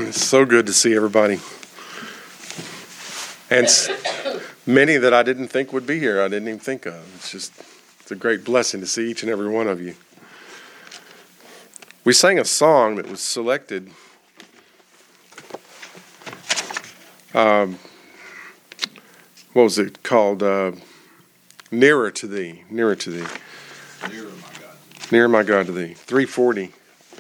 It's so good to see everybody. And many that I didn't think would be here, I didn't even think of. It's a great blessing to see each and every one of you. We sang a song that was selected. What was it called? Nearer to Thee. Nearer to Thee. Nearer, my God. Nearer, my God, to Thee. 340.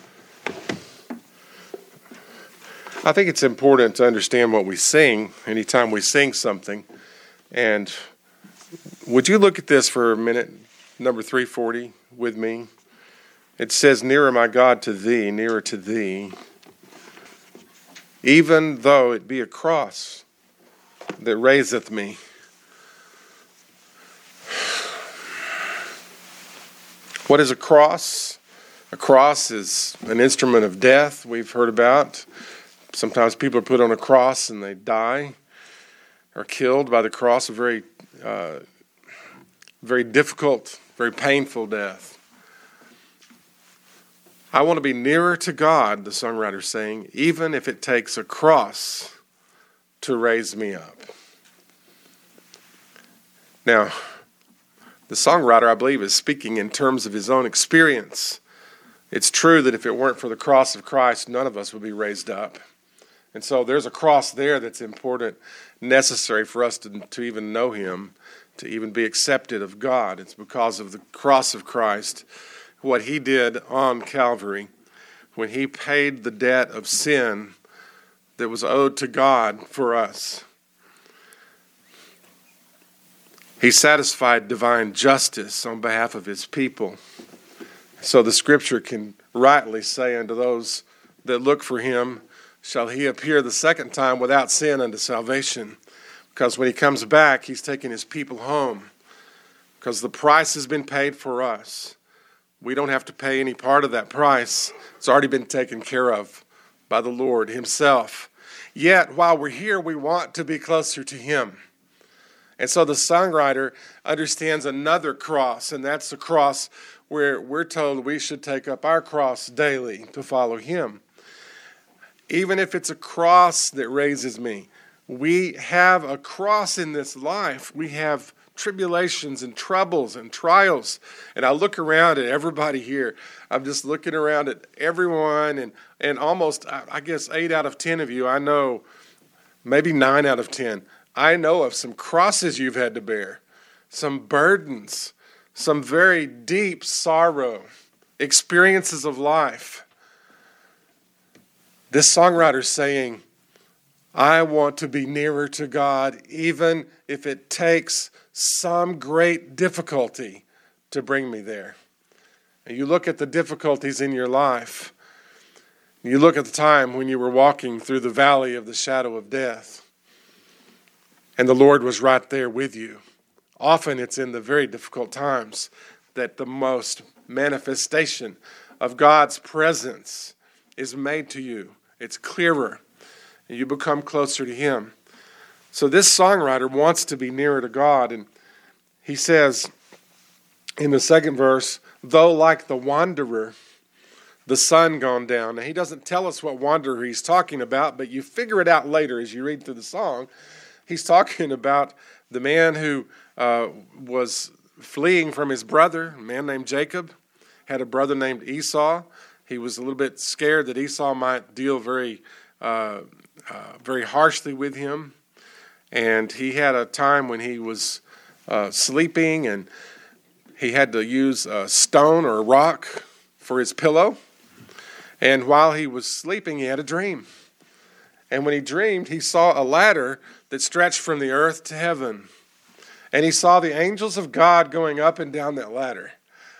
I think it's important to understand what we sing anytime we sing something. And would you look at this for a minute, number 340, with me? It says, nearer, my God, to Thee, nearer to Thee, even though it be a cross that raiseth me. What is a cross? A cross is an instrument of death we've heard about. Sometimes people are put on a cross and they die or killed by the cross, a very difficult, very painful death. I want to be nearer to God, the songwriter's saying, even if it takes a cross to raise me up. Now, the songwriter, I believe, is speaking in terms of his own experience. It's true that if it weren't for the cross of Christ, none of us would be raised up. And so there's a cross there that's important, necessary for us to even know Him, to even be accepted of God. It's because of the cross of Christ, what He did on Calvary, when He paid the debt of sin that was owed to God for us. He satisfied divine justice on behalf of His people. So the Scripture can rightly say unto those that look for Him, shall He appear the second time without sin unto salvation. Because when He comes back, He's taking His people home. Because the price has been paid for us. We don't have to pay any part of that price. It's already been taken care of by the Lord Himself. Yet, while we're here, we want to be closer to Him. And so the songwriter understands another cross, and that's the cross where we're told we should take up our cross daily to follow Him. Even if it's a cross that raises me, we have a cross in this life. We have tribulations and troubles and trials. And I look around at everybody here. I'm just looking around at everyone, and almost, I guess, 8 out of 10 of you, I know, maybe 9 out of 10, I know of some crosses you've had to bear, some burdens, some very deep sorrow, experiences of life. This songwriter's saying, I want to be nearer to God, even if it takes some great difficulty to bring me there. And you look at the difficulties in your life. You look at the time when you were walking through the valley of the shadow of death, and the Lord was right there with you. Often it's in the very difficult times that the most manifestation of God's presence is made to you. It's clearer, and you become closer to Him. So this songwriter wants to be nearer to God, and he says in the second verse, though like the wanderer, the sun gone down. Now, he doesn't tell us what wanderer he's talking about, but you figure it out later as you read through the song. He's talking about the man who was fleeing from his brother, a man named Jacob, had a brother named Esau. He was a little bit scared that Esau might deal very harshly with him. And he had a time when he was sleeping, and he had to use a stone or a rock for his pillow. And while he was sleeping, he had a dream. And when he dreamed, he saw a ladder that stretched from the earth to heaven. And he saw the angels of God going up and down that ladder.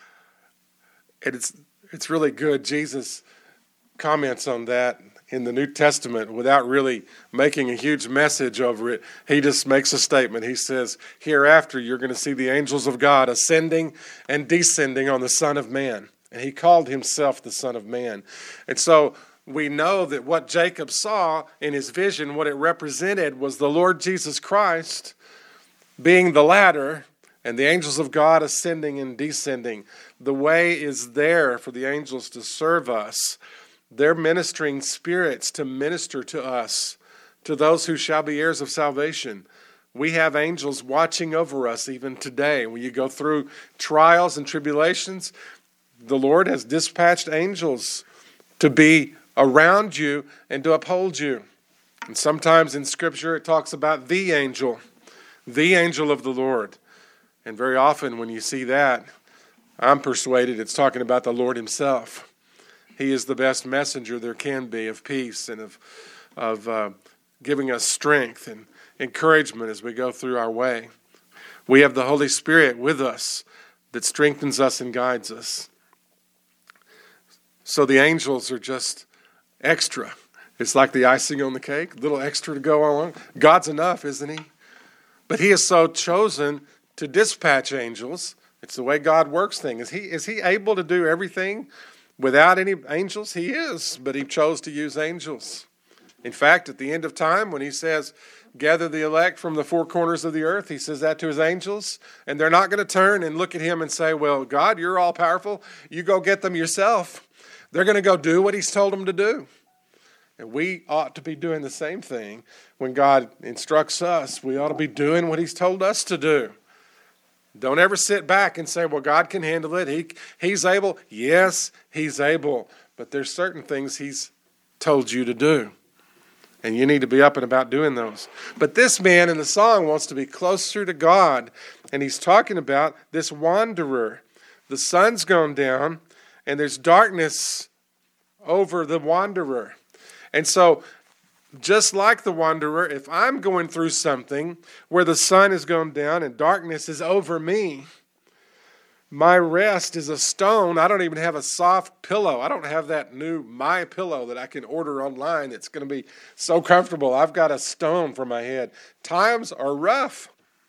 And it's really good. Jesus comments on that in the New Testament without really making a huge message over it. He just makes a statement. He says, hereafter you're going to see the angels of God ascending and descending on the Son of Man. And he called himself the Son of Man. And so we know that what Jacob saw in his vision, what it represented was the Lord Jesus Christ being the ladder and the angels of God ascending and descending. The way is there for the angels to serve us They're ministering spirits to minister to us, to those who shall be heirs of salvation. We have angels watching over us even today. When you go through trials and tribulations, the Lord has dispatched angels to be around you and to uphold you. And sometimes in Scripture it talks about the angel of the Lord. And very often when you see that, I'm persuaded it's talking about the Lord himself. He is the best messenger there can be of peace and of giving us strength and encouragement as we go through our way. We have the Holy Spirit with us that strengthens us and guides us. So the angels are just extra. It's like the icing on the cake, a little extra to go along. God's enough, isn't he? But he has so chosen to dispatch angels. It's the way God works things. Is he able to do everything without any angels? He is, but he chose to use angels. In fact, at the end of time, when he says, gather the elect from the four corners of the earth, he says that to his angels, and they're not going to turn and look at him and say, well, God, you're all powerful. You go get them yourself. They're going to go do what he's told them to do. And we ought to be doing the same thing. When God instructs us, we ought to be doing what he's told us to do. Don't ever sit back and say, well, God can handle it. He's able. Yes, he's able. But there's certain things he's told you to do. And you need to be up and about doing those. But this man in the song wants to be closer to God. And he's talking about this wanderer. The sun's gone down and there's darkness over the wanderer. And so, just like the wanderer, if I'm going through something where the sun has gone down and darkness is over me, my rest is a stone. I don't even have a soft pillow. I don't have that new My Pillow that I can order online that's going to be so comfortable. I've got a stone for my head. Times are rough.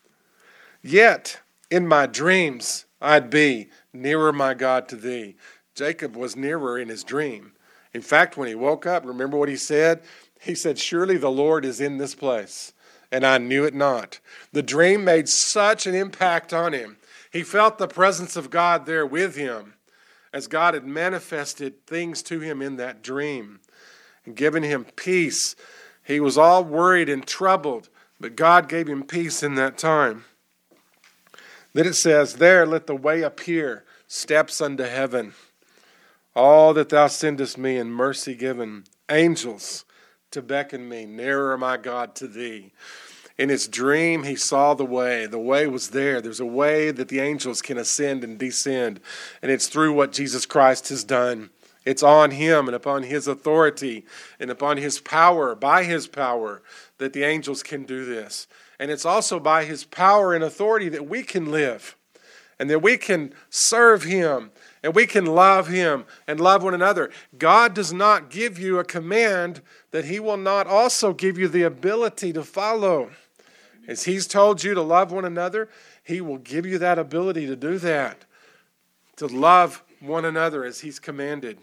Yet, in my dreams, I'd be nearer, my God, to thee. Jacob was nearer in his dream. In fact, when he woke up, remember what he said? He said, surely the Lord is in this place, and I knew it not. The dream made such an impact on him. He felt the presence of God there with him as God had manifested things to him in that dream and given him peace. He was all worried and troubled, but God gave him peace in that time. Then it says, there let the way appear, steps unto heaven. All that thou sendest me in mercy given, angels to beckon me, nearer, my God, to thee. In his dream, he saw the way. The way was there. There's a way that the angels can ascend and descend, and it's through what Jesus Christ has done. It's on him and upon his authority and upon his power, by his power, that the angels can do this. And it's also by his power and authority that we can live and that we can serve him and we can love him and love one another. God does not give you a command that he will not also give you the ability to follow. As he's told you to love one another, he will give you that ability to do that, to love one another as he's commanded.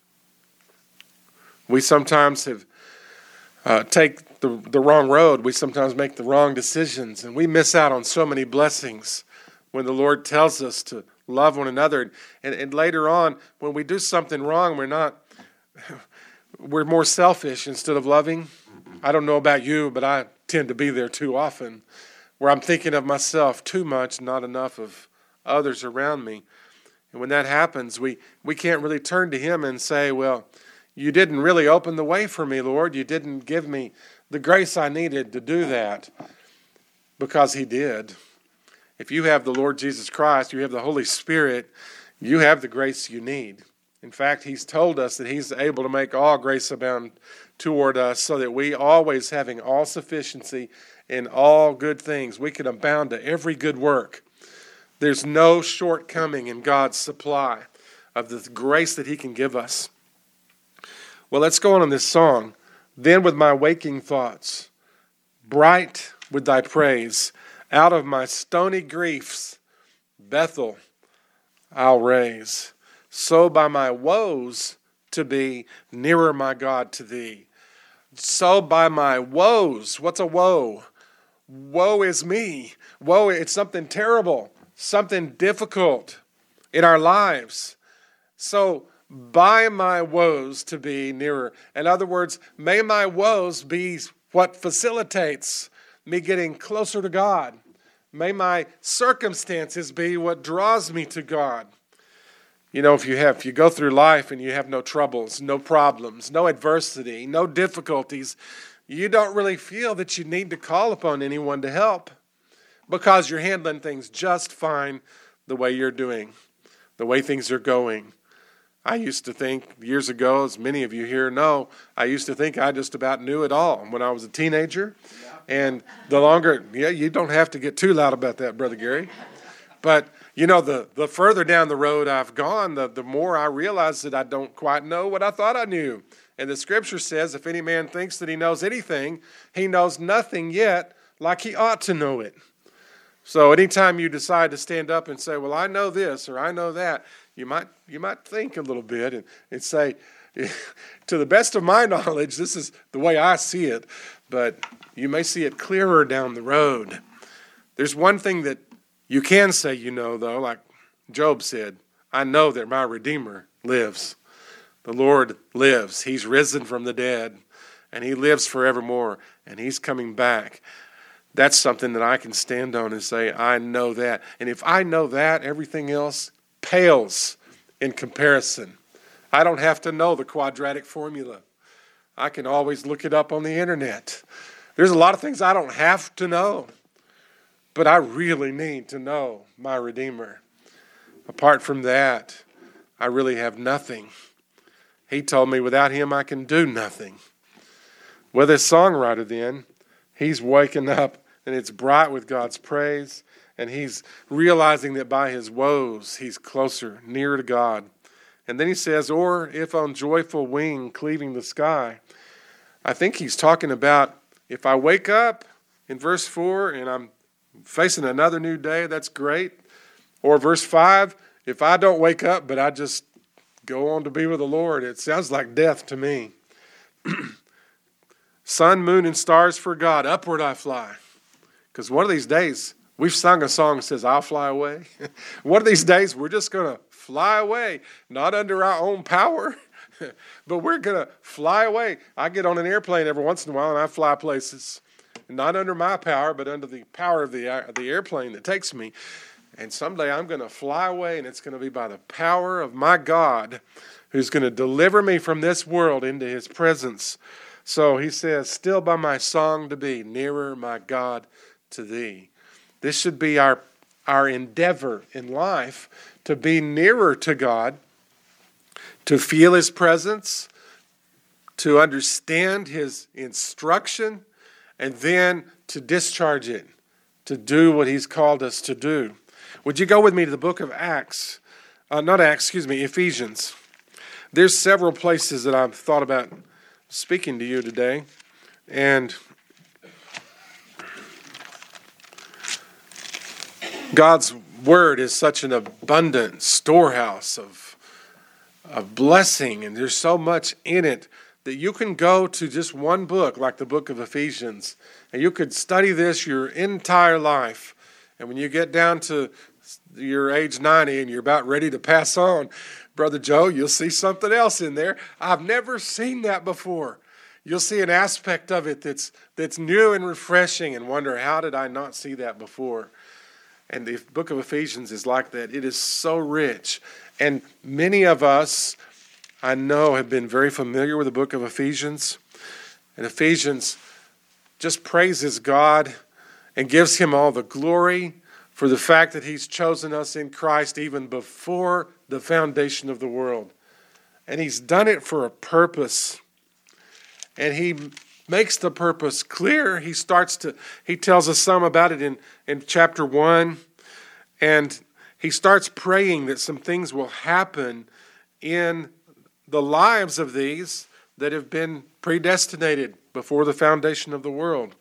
We sometimes take the wrong road. We sometimes make the wrong decisions, and we miss out on so many blessings when the Lord tells us to love one another. And later on, when we do something wrong, we're more selfish instead of loving. I don't know about you, but I tend to be there too often, where I'm thinking of myself too much, not enough of others around me. And when that happens, we can't really turn to him and say, well, you didn't really open the way for me, Lord. You didn't give me the grace I needed to do that, because he did. If you have the Lord Jesus Christ, you have the Holy Spirit, you have the grace you need. In fact, he's told us that he's able to make all grace abound toward us, so that we always having all sufficiency in all good things, we can abound to every good work. There's no shortcoming in God's supply of the grace that he can give us. Well, let's go on in this song. Then with my waking thoughts, bright with thy praise, out of my stony griefs, Bethel I'll raise. So by my woes to be nearer, my God, to thee. So by my woes, what's a woe? Woe is me. Woe, it's something terrible, something difficult in our lives. So by my woes to be nearer. In other words, may my woes be what facilitates me getting closer to God. May my circumstances be what draws me to God. You know, if you go through life and you have no troubles, no problems, no adversity, no difficulties, you don't really feel that you need to call upon anyone to help because you're handling things just fine the way you're doing, the way things are going. I used to think years ago, as many of you here know, I used to think I just about knew it all when I was a teenager. And the longer, you don't have to get too loud about that, Brother Gary. But, you know, the further down the road I've gone, the more I realize that I don't quite know what I thought I knew. And the Scripture says, if any man thinks that he knows anything, he knows nothing yet like he ought to know it. So anytime you decide to stand up and say, well, I know this or I know that, you might think a little bit and say, to the best of my knowledge, this is the way I see it, but you may see it clearer down the road. There's one thing that you can say you know, though, like Job said, I know that my Redeemer lives. The Lord lives. He's risen from the dead, and he lives forevermore, and he's coming back. That's something that I can stand on and say, I know that. And if I know that, everything else pales in comparison. I don't have to know the quadratic formula. I can always look it up on the internet. There's a lot of things I don't have to know, but I really need to know my Redeemer. Apart from that, I really have nothing. He told me without him I can do nothing. Well, this songwriter then, he's waking up and it's bright with God's praise, and he's realizing that by his woes he's closer, nearer to God. And then he says, or if on joyful wing cleaving the sky. I think he's talking about if I wake up in verse 4 and I'm facing another new day, that's great. Or verse 5, if I don't wake up but I just go on to be with the Lord, it sounds like death to me. Sun, moon, and stars for God, upward I fly. Because one of these days, we've sung a song that says, I'll fly away. One of these days, we're just going to fly away, not under our own power, but we're going to fly away. I get on an airplane every once in a while, and I fly places, not under my power, but under the power of the airplane that takes me. And someday I'm going to fly away, and it's going to be by the power of my God who's going to deliver me from this world into his presence. So he says, still by my song to be, nearer, my God, to thee. This should be our endeavor in life, to be nearer to God, to feel his presence, to understand his instruction, and then to discharge it, to do what he's called us to do. Would you go with me to the book of Ephesians. There's several places that I've thought about speaking to you today, and God's word is such an abundant storehouse of blessing, and there's so much in it that you can go to just one book, like the book of Ephesians, and you could study this your entire life. And when you get down to your age 90 and you're about ready to pass on, Brother Joe, you'll see something else in there. I've never seen that before. You'll see an aspect of it that's new and refreshing and wonder, how did I not see that before? And the book of Ephesians is like that. It is so rich. And many of us, I know, have been very familiar with the book of Ephesians. And Ephesians just praises God and gives him all the glory for the fact that he's chosen us in Christ even before the foundation of the world. And he's done it for a purpose. And he makes the purpose clear. He tells us some about it in chapter 1. And he starts praying that some things will happen in the lives of these that have been predestinated before the foundation of the world.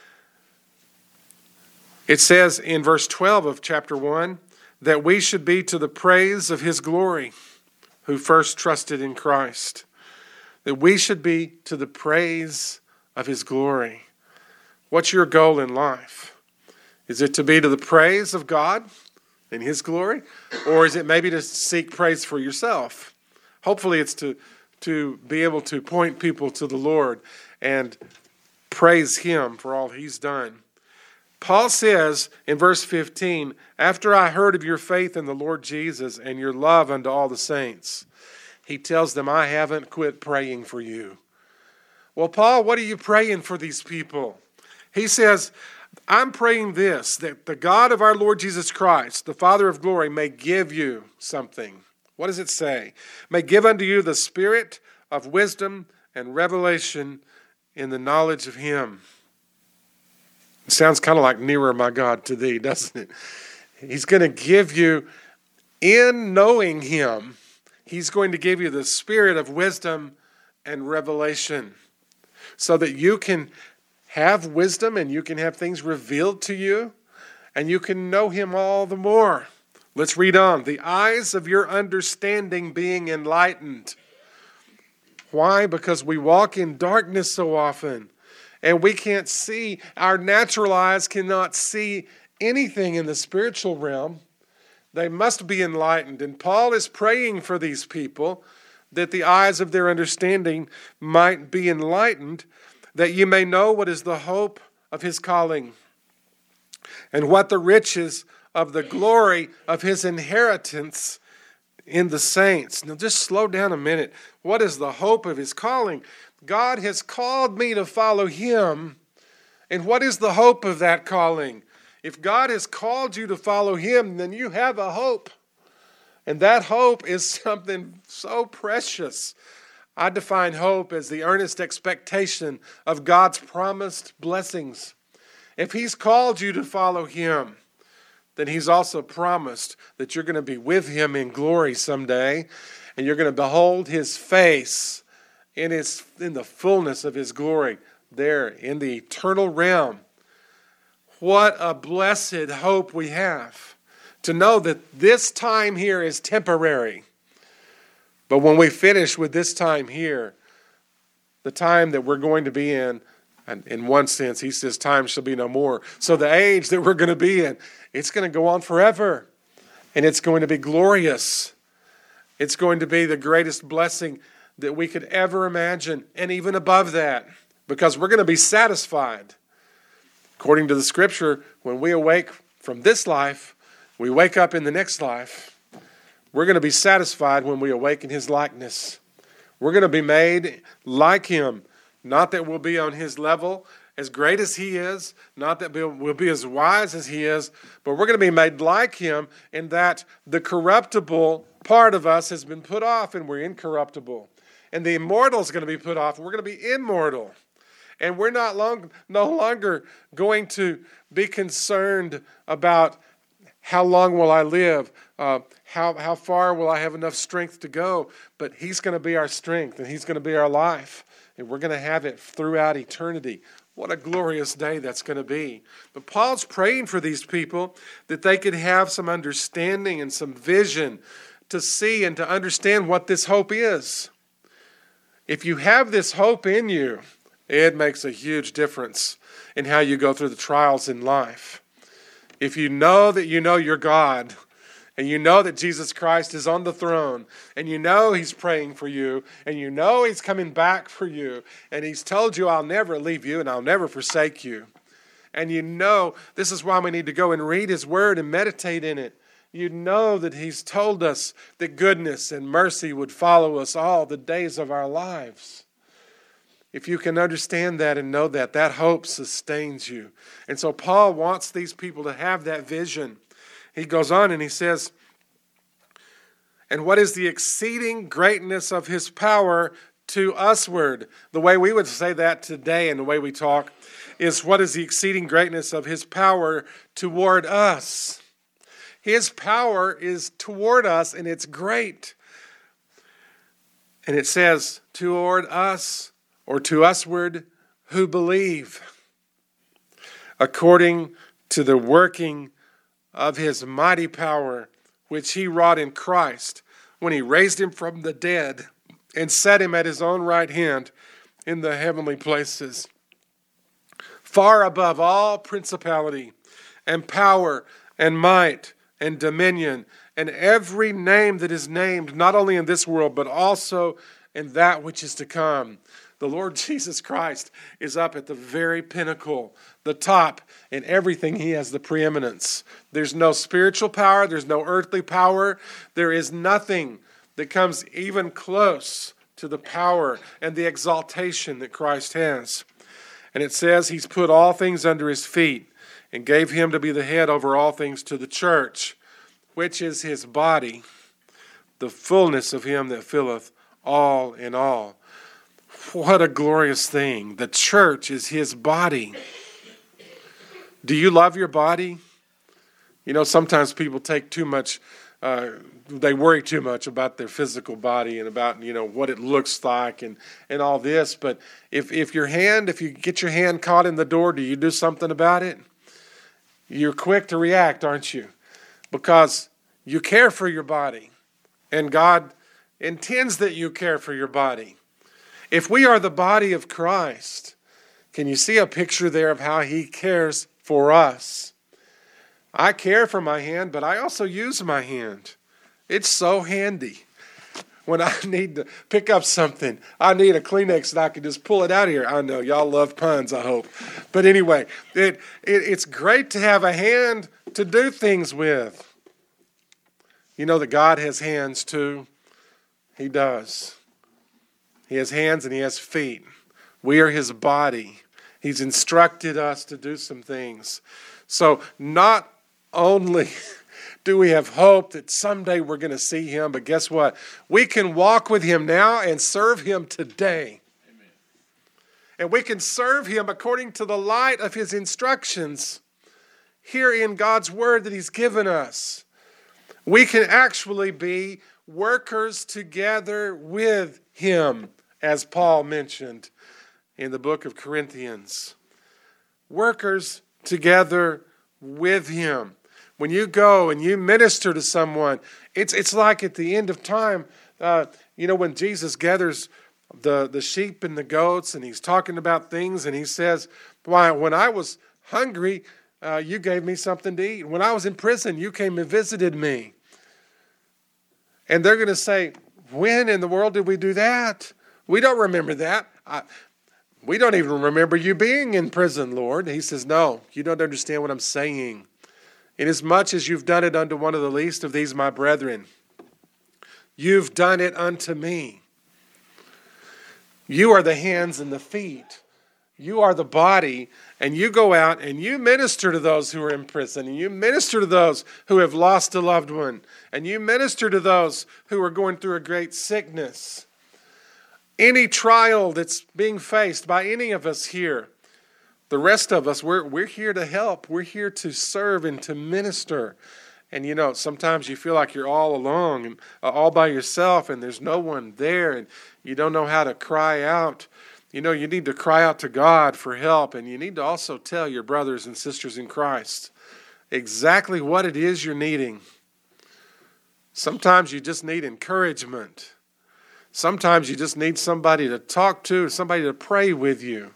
It says in verse 12 of chapter 1 that we should be to the praise of his glory, who first trusted in Christ. That we should be to the praise of his glory. What's your goal in life? Is it to be to the praise of God and his glory? Or is it maybe to seek praise for yourself? Hopefully it's to be able to point people to the Lord and praise Him for all He's done. Paul says in verse 15, after I heard of your faith in the Lord Jesus and your love unto all the saints, he tells them, I haven't quit praying for you. Well, Paul, what are you praying for these people? He says, I'm praying this, that the God of our Lord Jesus Christ, the Father of glory, may give you something. What does it say? May give unto you the spirit of wisdom and revelation in the knowledge of Him. It sounds kind of like nearer, my God, to thee, doesn't it? He's going to give you, in knowing Him, He's going to give you the spirit of wisdom and revelation so that you can have wisdom and you can have things revealed to you and you can know Him all the more. Let's read on. The eyes of your understanding being enlightened. Why? Because we walk in darkness so often and we can't see. Our natural eyes cannot see anything in the spiritual realm. They must be enlightened. And Paul is praying for these people that the eyes of their understanding might be enlightened, that you may know what is the hope of His calling and what the riches of the glory of His inheritance in the saints. Now just slow down a minute. What is the hope of His calling? God has called me to follow Him. And what is the hope of that calling? If God has called you to follow Him, then you have a hope. And that hope is something so precious. I define hope as the earnest expectation of God's promised blessings. If He's called you to follow Him, then He's also promised that you're going to be with Him in glory someday, and you're going to behold His face in the fullness of His glory there in the eternal realm. What a blessed hope we have to know that this time here is temporary. But when we finish with this time here, the time that we're going to be in, and in one sense, he says, time shall be no more. So the age that we're going to be in, it's going to go on forever. And it's going to be glorious. It's going to be the greatest blessing that we could ever imagine, and even above that, because we're going to be satisfied. According to the Scripture, when we awake from this life, we wake up in the next life. We're going to be satisfied when we awake in His likeness. We're going to be made like Him. Not that we'll be on His level, as great as He is. Not that we'll be as wise as He is. But we're going to be made like Him in that the corruptible part of us has been put off and we're incorruptible. And the immortal is going to be put off. We're going to be immortal. And we're no longer going to be concerned about how long will I live, how far will I have enough strength to go. But He's going to be our strength and He's going to be our life. And we're going to have it throughout eternity. What a glorious day that's going to be. But Paul's praying for these people that they could have some understanding and some vision to see and to understand what this hope is. If you have this hope in you, it makes a huge difference in how you go through the trials in life. If you know that you know your God, and you know that Jesus Christ is on the throne, and you know He's praying for you, and you know He's coming back for you, and He's told you, I'll never leave you and I'll never forsake you. And you know, this is why we need to go and read His Word and meditate in it. You know that He's told us that goodness and mercy would follow us all the days of our lives. If you can understand that and know that, that hope sustains you. And so Paul wants these people to have that vision. He goes on and he says, and what is the exceeding greatness of His power to usward? The way we would say that today and the way we talk is, what is the exceeding greatness of His power toward us? His power is toward us and it's great. And it says, toward us, or to usward who believe, according to the working of His mighty power, which He wrought in Christ, when He raised Him from the dead and set Him at His own right hand in the heavenly places, far above all principality and power and might and dominion and every name that is named, not only in this world, but also in that which is to come. The Lord Jesus Christ is up at the very pinnacle, the top. In everything, He has the preeminence. There's no spiritual power. There's no earthly power. There is nothing that comes even close to the power and the exaltation that Christ has. And it says He's put all things under His feet and gave Him to be the head over all things to the church, which is His body, the fullness of Him that filleth all in all. What a glorious thing. The church is His body. Do you love your body? You know, sometimes people take too much, they worry too much about their physical body and about, what it looks like and all this. But if you get your hand caught in the door, do you do something about it? You're quick to react, aren't you? Because you care for your body. And God intends that you care for your body. If we are the body of Christ, can you see a picture there of how He cares for us? I care for my hand, but I also use my hand. It's so handy. When I need to pick up something, I need a Kleenex and I can just pull it out of here. I know, y'all love puns, I hope. But anyway, it's great to have a hand to do things with. You know that God has hands too? He does. He has hands and He has feet. We are His body. He's instructed us to do some things. So not only do we have hope that someday we're going to see Him, but guess what? We can walk with Him now and serve Him today. Amen. And we can serve Him according to the light of His instructions here in God's Word that He's given us. We can actually be workers together with Him, as Paul mentioned in the book of Corinthians. Workers together with Him. When you go and you minister to someone, it's like at the end of time, when Jesus gathers the sheep and the goats and He's talking about things and He says, "Why, when I was hungry, you gave me something to eat. When I was in prison, you came and visited me." And they're going to say, "When in the world did we do that? We don't remember that. We don't even remember you being in prison, Lord." He says, "No, you don't understand what I'm saying. Inasmuch as you've done it unto one of the least of these my brethren, you've done it unto me." You are the hands and the feet. You are the body, and you go out and you minister to those who are in prison, and you minister to those who have lost a loved one, and you minister to those who are going through a great sickness. Any trial that's being faced by any of us here, the rest of us, we're here to help. We're here to serve and to minister. And sometimes you feel like you're all alone and all by yourself and there's no one there and you don't know how to cry out. You need to cry out to God for help, and you need to also tell your brothers and sisters in Christ exactly what it is you're needing. Sometimes you just need encouragement. Sometimes you just need somebody to talk to, somebody to pray with you.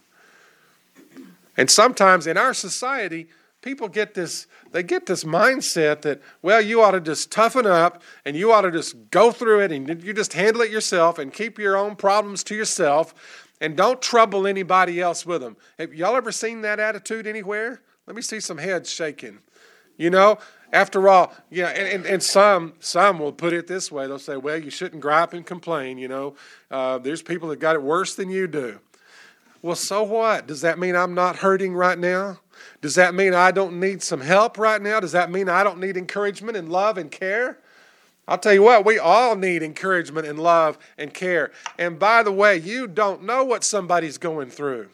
And sometimes in our society, people get this mindset that, well, you ought to just toughen up and you ought to just go through it and you just handle it yourself and keep your own problems to yourself and don't trouble anybody else with them. Have y'all ever seen that attitude anywhere? Let me see some heads shaking. After all, and some will put it this way. They'll say, well, you shouldn't gripe and complain, There's people that got it worse than you do. Well, so what? Does that mean I'm not hurting right now? Does that mean I don't need some help right now? Does that mean I don't need encouragement and love and care? I'll tell you what, we all need encouragement and love and care. And by the way, you don't know what somebody's going through.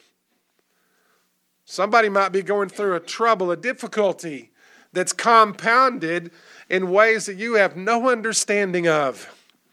Somebody might be going through a trouble, a difficulty that's compounded in ways that you have no understanding of.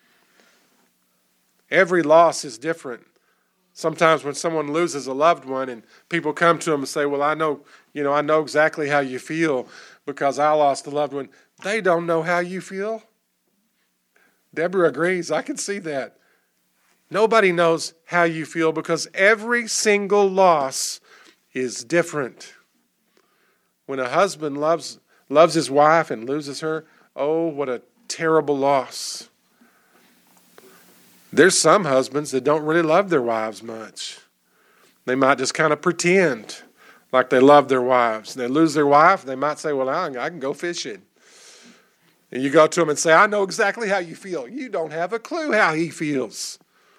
Every loss is different. Sometimes when someone loses a loved one and people come to them and say, well, I know exactly how you feel because I lost a loved one. They don't know how you feel. Deborah agrees. I can see that. Nobody knows how you feel because every single loss is different. When a husband loves his wife and loses her, oh, what a terrible loss. There's some husbands that don't really love their wives much. They might just kind of pretend like they love their wives. They lose their wife, they might say, well, I can go fishing. And you go to them and say, I know exactly how you feel. You don't have a clue how he feels.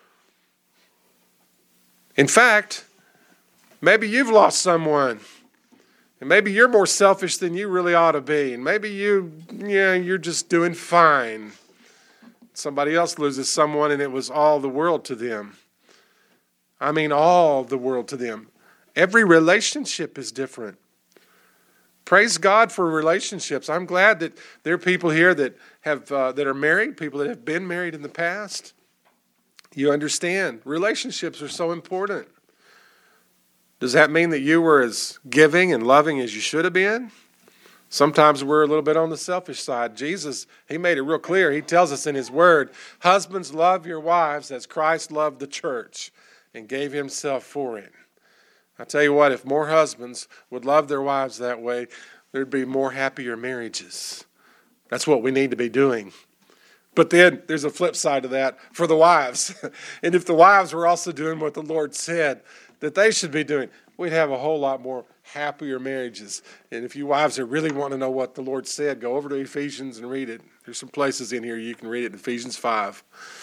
In fact, maybe you've lost someone. And maybe you're more selfish than you really ought to be. And maybe you're just doing fine. Somebody else loses someone and it was all the world to them. I mean, all the world to them. Every relationship is different. Praise God for relationships. I'm glad that there are people here that are married, people that have been married in the past. You understand, relationships are so important. Does that mean that you were as giving and loving as you should have been? Sometimes we're a little bit on the selfish side. Jesus, he made it real clear. He tells us in his word, husbands, love your wives as Christ loved the church and gave himself for it. I tell you what, if more husbands would love their wives that way, there'd be more happier marriages. That's what we need to be doing. But then there's a flip side to that for the wives. And if the wives were also doing what the Lord said that they should be doing, we'd have a whole lot more happier marriages. And if you wives that really want to know what the Lord said, go over to Ephesians and read it. There's some places in here you can read it in Ephesians 5.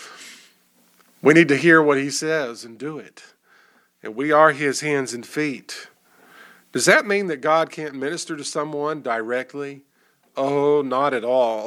We need to hear what he says and do it. And we are his hands and feet. Does that mean that God can't minister to someone directly? Oh, not at all.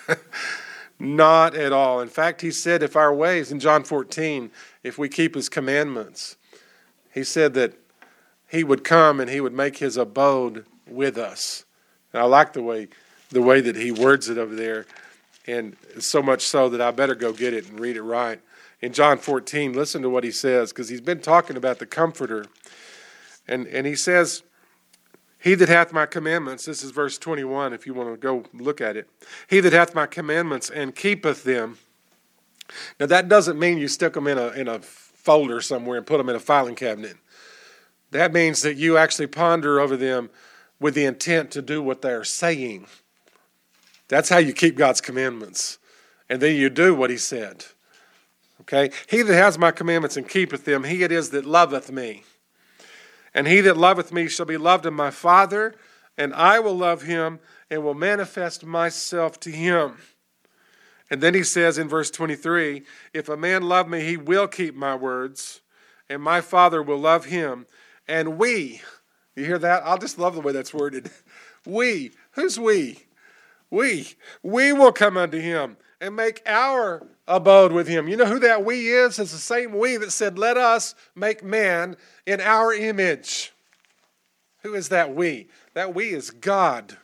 Not at all. In fact, he said if our ways, in John 14, if we keep his commandments, he said that he would come and he would make his abode with us. And I like the way that he words it over there. And so much so that I better go get it and read it right. In John 14, listen to what he says, because he's been talking about the Comforter. And he says, he that hath my commandments, this is verse 21 if you want to go look at it. He that hath my commandments and keepeth them. Now that doesn't mean you stick them in a folder somewhere and put them in a filing cabinet. That means that you actually ponder over them with the intent to do what they're saying. That's how you keep God's commandments. And then you do what he said. Okay? He that has my commandments and keepeth them, he it is that loveth me. And he that loveth me shall be loved of my Father, and I will love him and will manifest myself to him. And then he says in verse 23, if a man love me, he will keep my words, and my Father will love him. And we, you hear that? I just love the way that's worded. We, who's we? We will come unto him and make our abode with him. You know who that we is? It's the same we that said, let us make man in our image. Who is that we? That we is God.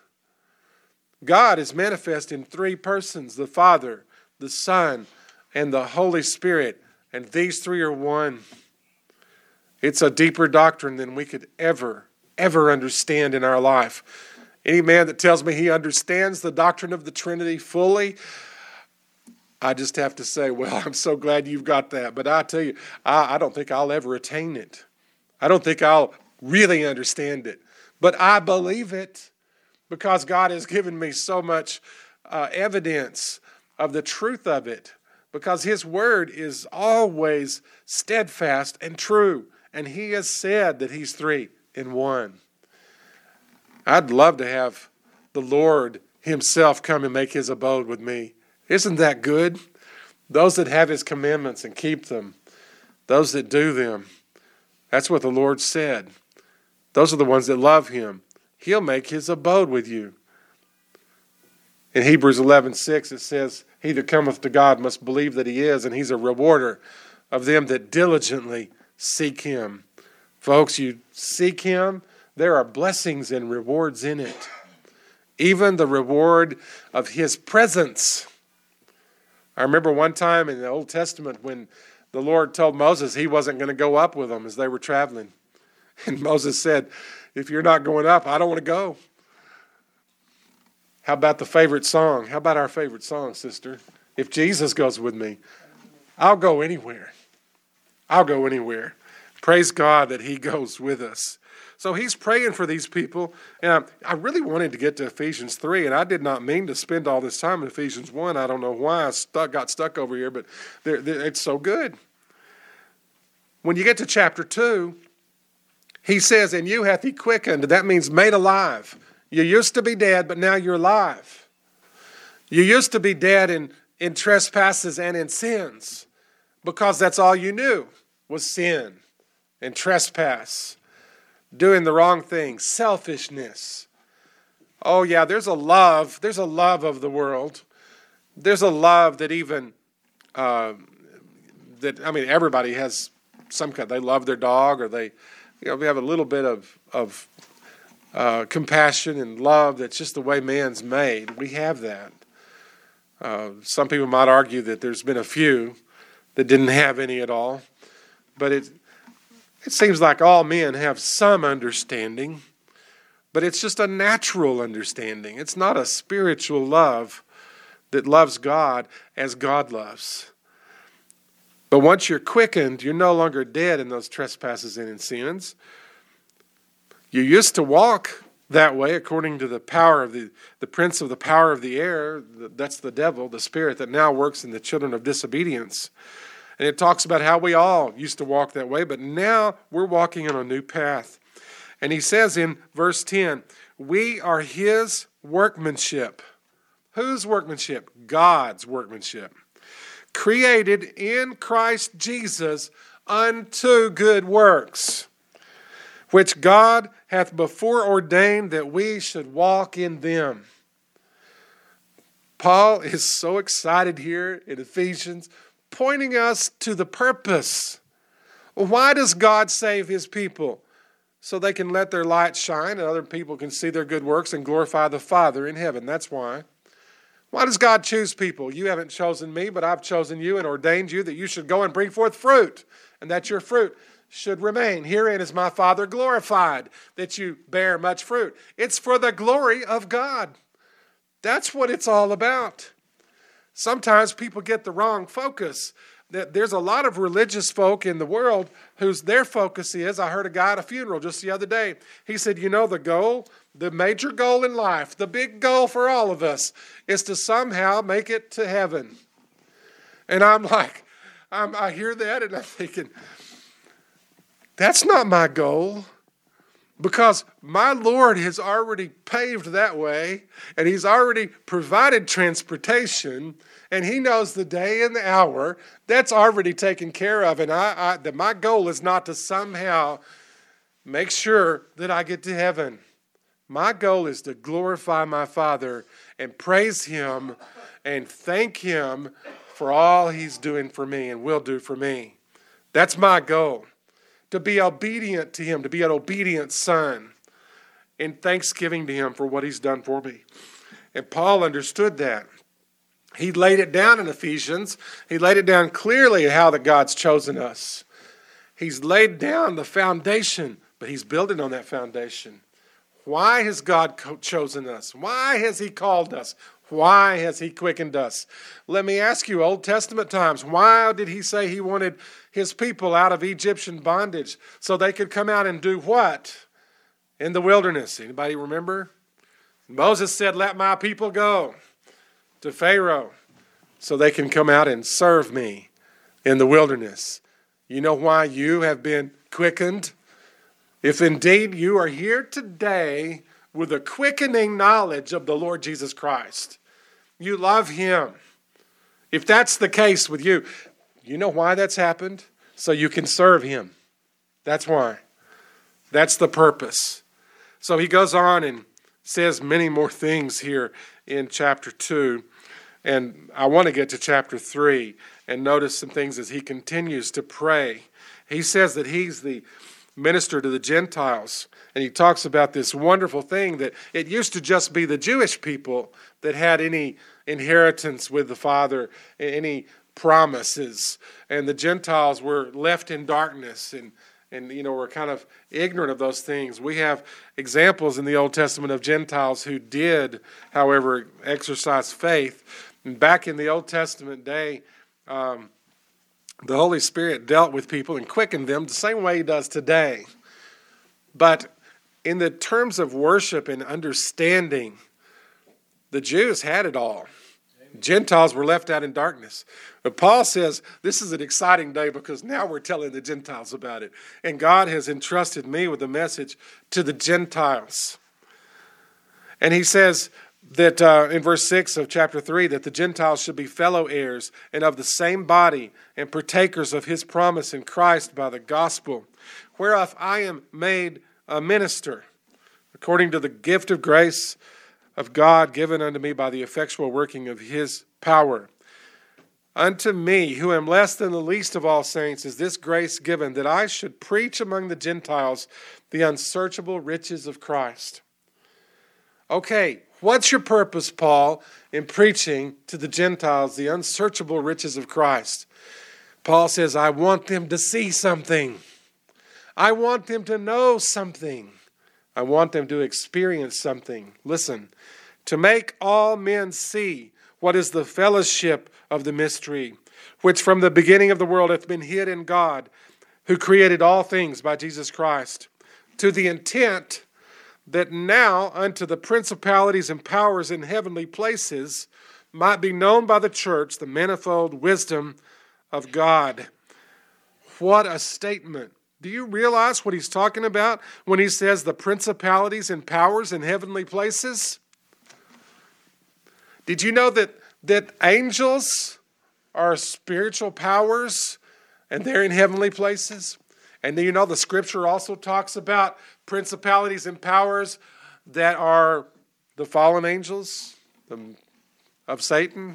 God is manifest in three persons, the Father, the Son, and the Holy Spirit. And these three are one. It's a deeper doctrine than we could ever understand in our life. Any man that tells me he understands the doctrine of the Trinity fully, I just have to say, well, I'm so glad you've got that. But I tell you, I don't think I'll ever attain it. I don't think I'll really understand it. But I believe it because God has given me so much evidence of the truth of it. Because his word is always steadfast and true. And he has said that he's three in one. I'd love to have the Lord himself come and make his abode with me. Isn't that good? Those that have his commandments and keep them, those that do them, that's what the Lord said. Those are the ones that love him. He'll make his abode with you. In Hebrews 11:6 it says, he that cometh to God must believe that he is, and he's a rewarder of them that diligently seek him. Folks, you seek him, there are blessings and rewards in it. Even the reward of his presence. I remember one time in the Old Testament when the Lord told Moses he wasn't going to go up with them as they were traveling. And Moses said, if you're not going up, I don't want to go. How about the favorite song? How about our favorite song, sister? If Jesus goes with me, I'll go anywhere. I'll go anywhere. Praise God that he goes with us. So he's praying for these people. And I really wanted to get to Ephesians 3, and I did not mean to spend all this time in Ephesians 1. I don't know why I got stuck over here, but it's so good. When you get to chapter 2, he says, "And you hath he quickened." That means made alive. You used to be dead, but now you're alive. You used to be dead in trespasses and in sins, because that's all you knew was sin and trespass. Doing the wrong thing, selfishness. Oh yeah, there's a love of the world. There's a love that even, everybody has some kind, they love their dog, or they have a little bit of compassion and love. That's just the way man's made. We have that. Some people might argue that there's been a few that didn't have any at all. But it seems like all men have some understanding, but it's just a natural understanding. It's not a spiritual love that loves God as God loves. But once you're quickened, you're no longer dead in those trespasses and in sins. You used to walk that way according to the power of the prince of the power of the air. That's the devil, the spirit that now works in the children of disobedience. And it talks about how we all used to walk that way, but now we're walking on a new path. And he says in verse 10, we are his workmanship. Whose workmanship? God's workmanship. Created in Christ Jesus unto good works, which God hath before ordained that we should walk in them. Paul is so excited here in Ephesians, pointing us to the purpose. Why does God save his people? So they can let their light shine and other people can see their good works and glorify the Father in heaven. That's why. Why does God choose people? You haven't chosen me, but I've chosen you and ordained you that you should go and bring forth fruit, and that your fruit should remain. Herein is my Father glorified, that you bear much fruit. It's for the glory of God. That's what it's all about. Sometimes people get the wrong focus. There's a lot of religious folk in the world whose their focus is, I heard a guy at a funeral just the other day. He said, the goal, the major goal in life, the big goal for all of us is to somehow make it to heaven. And I'm like, I hear that and I'm thinking, that's not my goal. Because my Lord has already paved that way, and he's already provided transportation, and he knows the day and the hour. That's already taken care of, and my goal is not to somehow make sure that I get to heaven. My goal is to glorify my Father and praise him and thank him for all he's doing for me and will do for me. That's my goal. To be obedient to him, to be an obedient son, in thanksgiving to him for what he's done for me. And Paul understood that. He laid it down in Ephesians. He laid it down clearly how that God's chosen us. He's laid down the foundation, but he's building on that foundation. Why has God chosen us? Why has he called us? Why has he quickened us? Let me ask you, Old Testament times, why did he say he wanted his people out of Egyptian bondage so they could come out and do what? In the wilderness. Anybody remember? Moses said, let my people go to Pharaoh so they can come out and serve me in the wilderness. You know why you have been quickened? If indeed you are here today with a quickening knowledge of the Lord Jesus Christ, you love him. If that's the case with you, you know why that's happened? So you can serve him. That's why. That's the purpose. So he goes on and says many more things here in chapter 2. And I want to get to chapter 3 and notice some things as he continues to pray. He says that he's the minister to the Gentiles. And he talks about this wonderful thing that it used to just be the Jewish people that had any inheritance with the Father, any promises. And the Gentiles were left in darkness and were kind of ignorant of those things. We have examples in the Old Testament of Gentiles who did, however, exercise faith. And back in the Old Testament day, the Holy Spirit dealt with people and quickened them the same way he does today. But in the terms of worship and understanding, the Jews had it all. Gentiles were left out in darkness. But Paul says this is an exciting day because now we're telling the Gentiles about it. And God has entrusted me with the message to the Gentiles. And he says that in verse 6 of chapter 3, that the Gentiles should be fellow heirs and of the same body and partakers of his promise in Christ by the gospel, whereof I am made a minister, according to the gift of grace of God given unto me by the effectual working of his power. Unto me, who am less than the least of all saints, is this grace given, that I should preach among the Gentiles the unsearchable riches of Christ. Okay, what's your purpose, Paul, in preaching to the Gentiles the unsearchable riches of Christ? Paul says, I want them to see something. I want them to know something. I want them to experience something. Listen, to make all men see what is the fellowship of the mystery, which from the beginning of the world hath been hid in God, who created all things by Jesus Christ, to the intent that now unto the principalities and powers in heavenly places might be known by the church the manifold wisdom of God. What a statement. Do you realize what he's talking about when he says the principalities and powers in heavenly places? Did you know that angels are spiritual powers and they're in heavenly places? And do you know the scripture also talks about principalities and powers that are the fallen angels of Satan?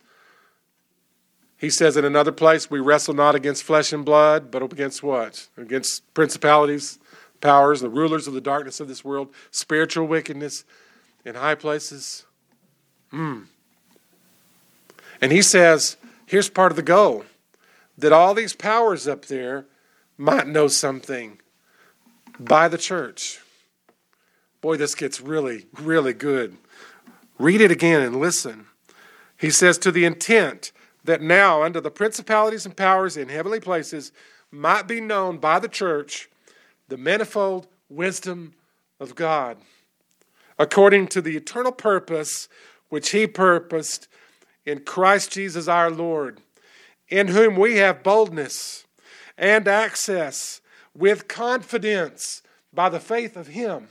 He says in another place, we wrestle not against flesh and blood, but against what? Against principalities, powers, the rulers of the darkness of this world, spiritual wickedness in high places. And he says, here's part of the goal, that all these powers up there might know something by the church. Boy, this gets really, really good. Read it again and listen. He says, to the intent that now under the principalities and powers in heavenly places might be known by the church the manifold wisdom of God, according to the eternal purpose which he purposed in Christ Jesus our Lord, in whom we have boldness and access with confidence by the faith of him.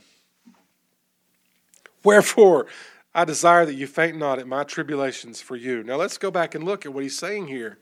Wherefore, I desire that you faint not at my tribulations for you. Now let's go back and look at what he's saying here.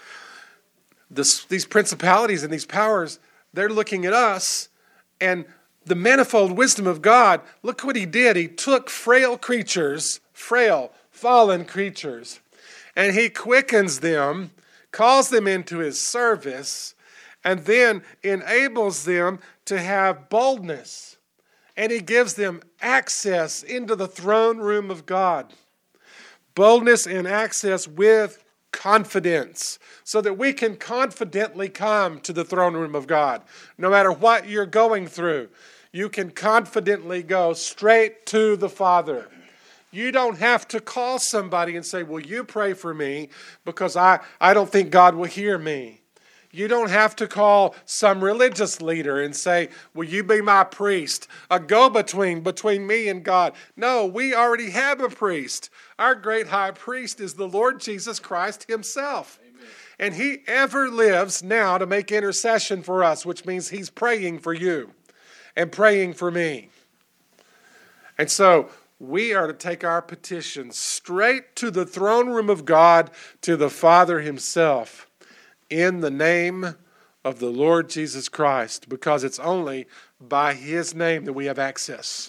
These principalities and these powers, they're looking at us, and the manifold wisdom of God, look what he did. He took frail creatures, frail, fallen creatures, and he quickens them, calls them into his service, and then enables them to have boldness. And he gives them access into the throne room of God. Boldness and access with confidence, so that we can confidently come to the throne room of God. No matter what you're going through, you can confidently go straight to the Father. You don't have to call somebody and say, will you pray for me because I don't think God will hear me. You don't have to call some religious leader and say, will you be my priest, a go-between between me and God. No, we already have a priest. Our great high priest is the Lord Jesus Christ himself. Amen. And he ever lives now to make intercession for us, which means he's praying for you and praying for me. And so we are to take our petitions straight to the throne room of God, to the Father himself, in the name of the Lord Jesus Christ, because it's only by his name that we have access.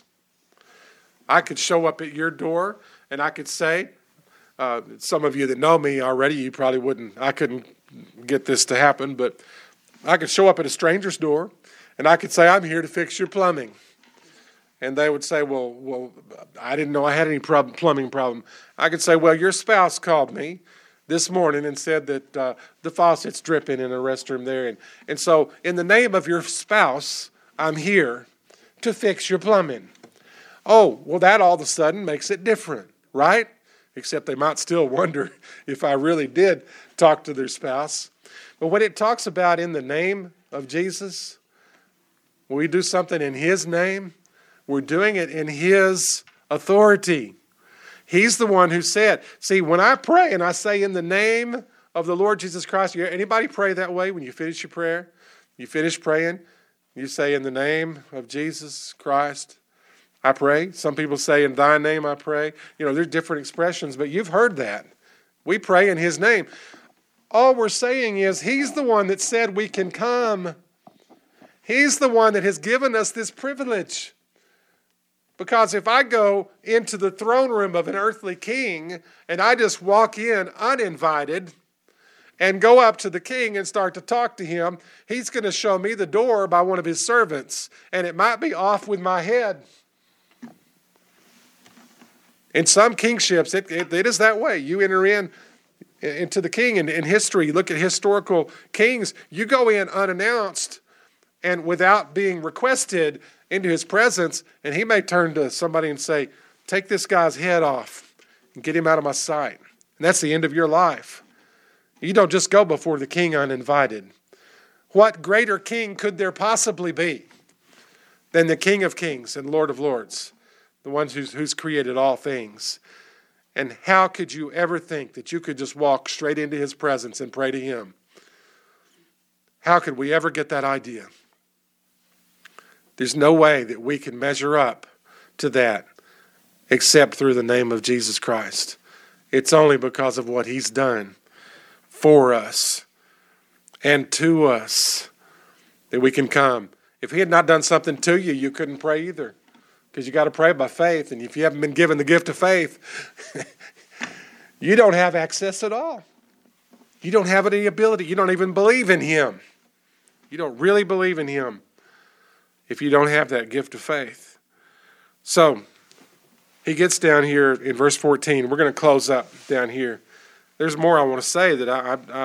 I could show up at your door and I could say, some of you that know me already, you probably wouldn't, I couldn't get this to happen, but I could show up at a stranger's door and I could say, I'm here to fix your plumbing. And they would say, well, I didn't know I had any plumbing problem. I could say, well, your spouse called me this morning and said that the faucet's dripping in a restroom there. And so in the name of your spouse, I'm here to fix your plumbing. Oh, well, that all of a sudden makes it different, right? Except they might still wonder if I really did talk to their spouse. But when it talks about in the name of Jesus, when we do something in His name, we're doing it in His authority. He's the one who said, see, when I pray and I say in the name of the Lord Jesus Christ, anybody pray that way when you finish your prayer? You finish praying, you say in the name of Jesus Christ, I pray. Some people say in thy name I pray. There's different expressions, but you've heard that. We pray in His name. All we're saying is He's the one that said we can come. He's the one that has given us this privilege. Because if I go into the throne room of an earthly king and I just walk in uninvited and go up to the king and start to talk to him, he's going to show me the door by one of his servants, and it might be off with my head. In some kingships, it is that way. You enter into the king. In history, you look at historical kings, you go in unannounced and without being requested into his presence, and he may turn to somebody and say, take this guy's head off and get him out of my sight. And that's the end of your life. You don't just go before the king uninvited. What greater king could there possibly be than the King of Kings and Lord of Lords, the one who's created all things? And how could you ever think that you could just walk straight into His presence and pray to Him? How could we ever get that idea? There's no way that we can measure up to that except through the name of Jesus Christ. It's only because of what He's done for us and to us that we can come. If He had not done something to you, you couldn't pray either. Because you got to pray by faith. And if you haven't been given the gift of faith, you don't have access at all. You don't have any ability. You don't even believe in Him. You don't really believe in Him if you don't have that gift of faith. So, he gets down here in verse 14. We're going to close up down here. There's more I want to say that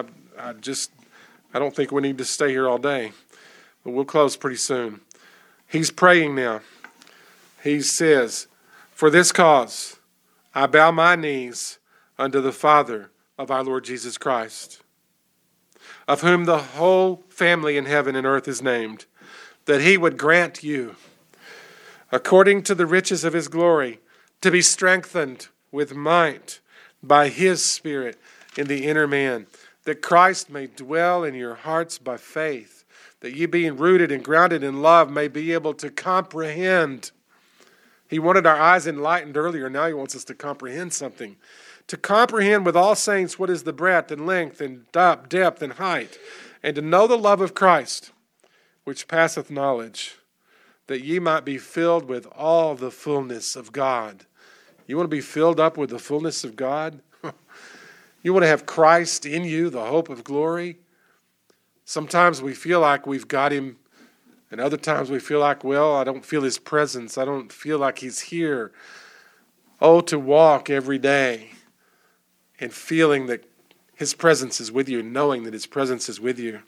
I don't think we need to stay here all day. But we'll close pretty soon. He's praying now. He says, for this cause I bow my knees unto the Father of our Lord Jesus Christ, of whom the whole family in heaven and earth is named, that He would grant you, according to the riches of His glory, to be strengthened with might by His Spirit in the inner man, that Christ may dwell in your hearts by faith, that ye being rooted and grounded in love may be able to comprehend. He wanted our eyes enlightened earlier. Now He wants us to comprehend something. To comprehend with all saints what is the breadth and length and depth and height, and to know the love of Christ, which passeth knowledge, that ye might be filled with all the fullness of God. You want to be filled up with the fullness of God? You want to have Christ in you, the hope of glory? Sometimes we feel like we've got Him, and other times we feel like, well, I don't feel His presence. I don't feel like He's here. Oh, to walk every day and feeling that His presence is with you, knowing that His presence is with you.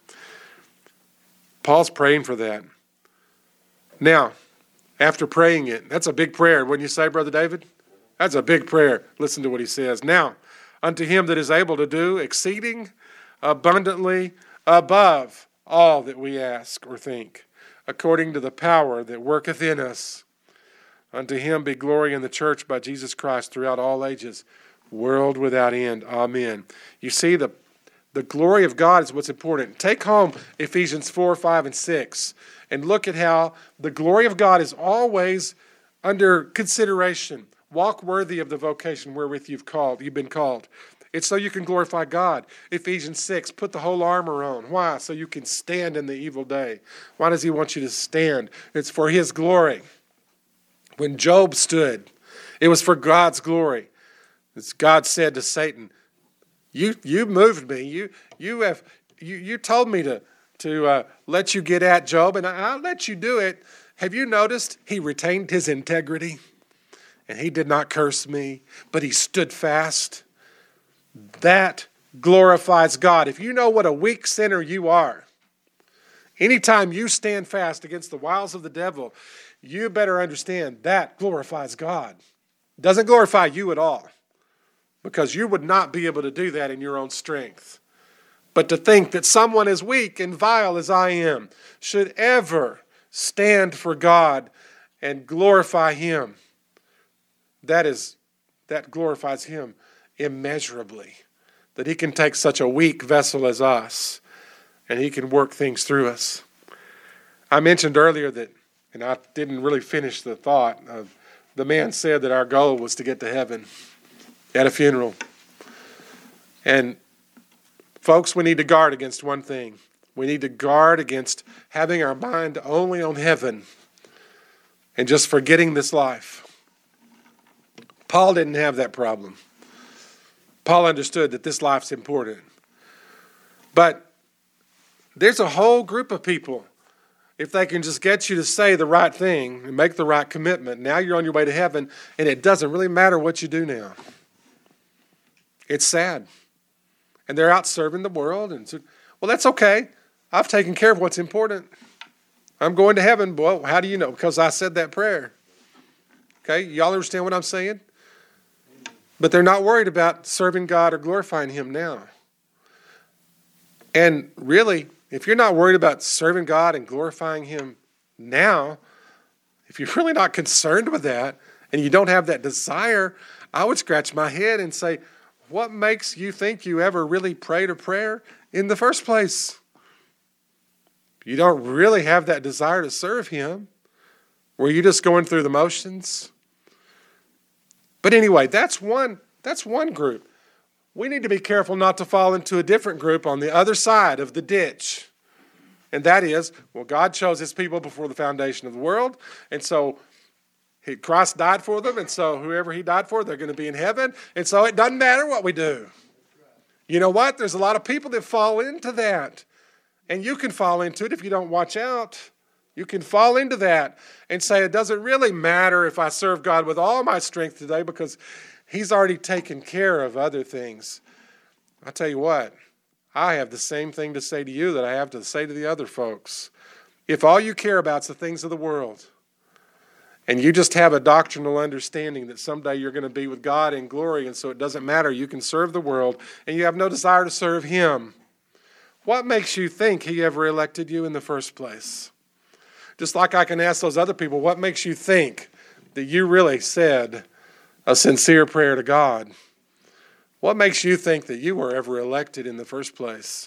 Paul's praying for that. Now, after praying it, that's a big prayer. Wouldn't you say, Brother David? That's a big prayer. Listen to what he says. Now, unto Him that is able to do exceeding abundantly above all that we ask or think, according to the power that worketh in us. Unto Him be glory in the church by Jesus Christ throughout all ages, world without end. Amen. You see, the glory of God is what's important. Take home Ephesians 4, 5, and 6, and look at how the glory of God is always under consideration. Walk worthy of the vocation wherewith you've been called. It's so you can glorify God. Ephesians 6, put the whole armor on. Why? So you can stand in the evil day. Why does He want you to stand? It's for His glory. When Job stood, it was for God's glory. As God said to Satan, You moved me. You told me to let you get at Job, and I'll let you do it. Have you noticed he retained his integrity? And he did not curse me, but he stood fast. That glorifies God. If you know what a weak sinner you are, anytime you stand fast against the wiles of the devil, you better understand that glorifies God. It doesn't glorify you at all, because you would not be able to do that in your own strength. But to think that someone as weak and vile as I am should ever stand for God and glorify Him, that glorifies Him immeasurably. That He can take such a weak vessel as us and He can work things through us. I mentioned earlier that, and I didn't really finish the thought, the man said that our goal was to get to heaven at a funeral. And folks, we need to guard against one thing. We need to guard against having our mind only on heaven and just forgetting this life. Paul didn't have that problem. Paul understood that this life's important. But there's a whole group of people, if they can just get you to say the right thing and make the right commitment, now you're on your way to heaven, and it doesn't really matter what you do now. It's sad. And they're out serving the world. And so, well, that's okay. I've taken care of what's important. I'm going to heaven. Well, how do you know? Because I said that prayer. Okay, y'all understand what I'm saying? But they're not worried about serving God or glorifying Him now. And really, if you're not worried about serving God and glorifying Him now, if you're really not concerned with that and you don't have that desire, I would scratch my head and say, what makes you think you ever really prayed a prayer in the first place? You don't really have that desire to serve Him. Were you just going through the motions? But anyway, that's one group. We need to be careful not to fall into a different group on the other side of the ditch. And that is, well, God chose His people before the foundation of the world, and so Christ died for them, and so whoever He died for, they're going to be in heaven, and so it doesn't matter what we do. You know what? There's a lot of people that fall into that, and you can fall into it if you don't watch out. You can fall into that and say, it doesn't really matter if I serve God with all my strength today because He's already taken care of other things. I'll tell you what, I have the same thing to say to you that I have to say to the other folks. If all you care about is the things of the world, and you just have a doctrinal understanding that someday you're going to be with God in glory, and so it doesn't matter, you can serve the world, and you have no desire to serve Him, what makes you think He ever elected you in the first place? Just like I can ask those other people, what makes you think that you really said a sincere prayer to God? What makes you think that you were ever elected in the first place?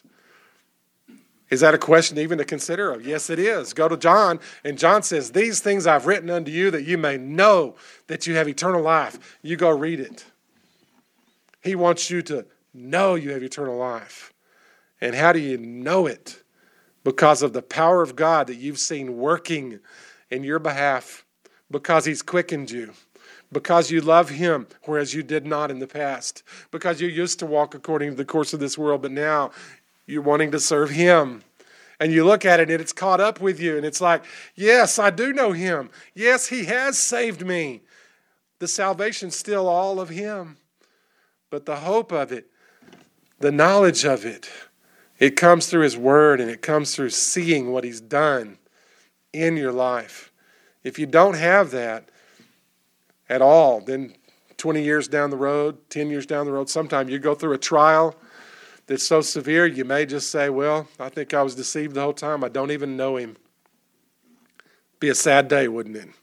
Is that a question even to consider? Yes, it is. Go to John, and John says, these things I've written unto you that you may know that you have eternal life. You go read it. He wants you to know you have eternal life. And how do you know it? Because of the power of God that you've seen working in your behalf, because He's quickened you, because you love Him, whereas you did not in the past, because you used to walk according to the course of this world, but now you're wanting to serve Him. And you look at it and it's caught up with you, and it's like, yes, I do know Him. Yes, He has saved me. The salvation's still all of Him. But the hope of it, the knowledge of it, it comes through His Word, and it comes through seeing what He's done in your life. If you don't have that at all, then 20 years down the road, 10 years down the road, sometime you go through a trial that's so severe, you may just say, well, I think I was deceived the whole time. I don't even know Him. Be a sad day, wouldn't it?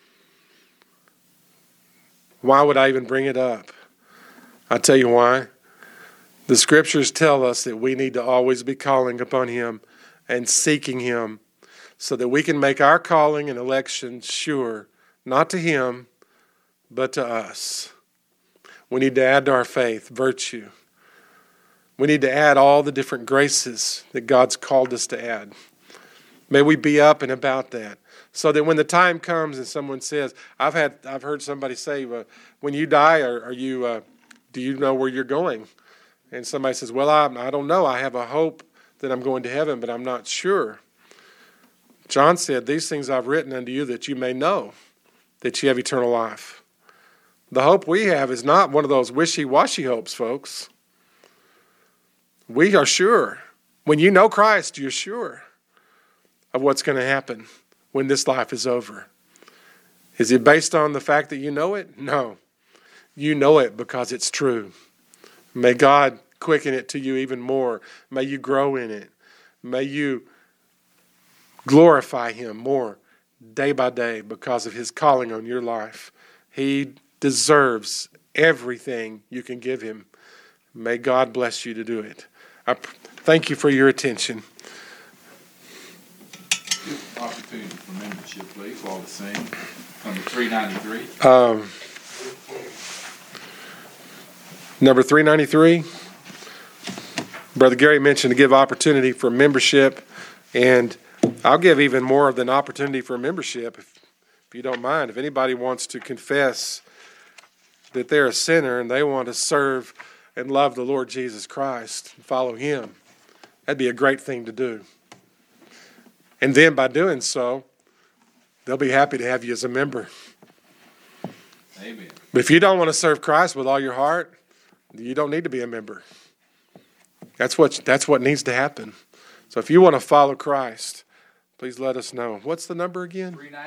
Why would I even bring it up? I'll tell you why. The Scriptures tell us that we need to always be calling upon Him and seeking Him so that we can make our calling and election sure, not to Him, but to us. We need to add to our faith virtue. We need to add all the different graces that God's called us to add. May we be up and about that, so that when the time comes and someone says, I've heard somebody say, when you die, do you know where you're going? And somebody says, well, I don't know. I have a hope that I'm going to heaven, but I'm not sure. John said, these things I've written unto you that you may know that you have eternal life. The hope we have is not one of those wishy-washy hopes, folks. We are sure. When you know Christ, you're sure of what's going to happen when this life is over. Is it based on the fact that you know it? No. You know it because it's true. May God quicken it to you even more. May you grow in it. May you glorify Him more day by day because of His calling on your life. He deserves everything you can give Him. May God bless you to do it. I thank you for your attention. Opportunity for membership, please, while the same. Number 393. Number 393. Brother Gary mentioned to give opportunity for membership, and I'll give even more than opportunity for membership, if you don't mind. If anybody wants to confess that they're a sinner and they want to serve and love the Lord Jesus Christ and follow Him, that'd be a great thing to do. And then by doing so, they'll be happy to have you as a member. Amen. But if you don't want to serve Christ with all your heart, you don't need to be a member. That's what needs to happen. So if you want to follow Christ, please let us know. What's the number again?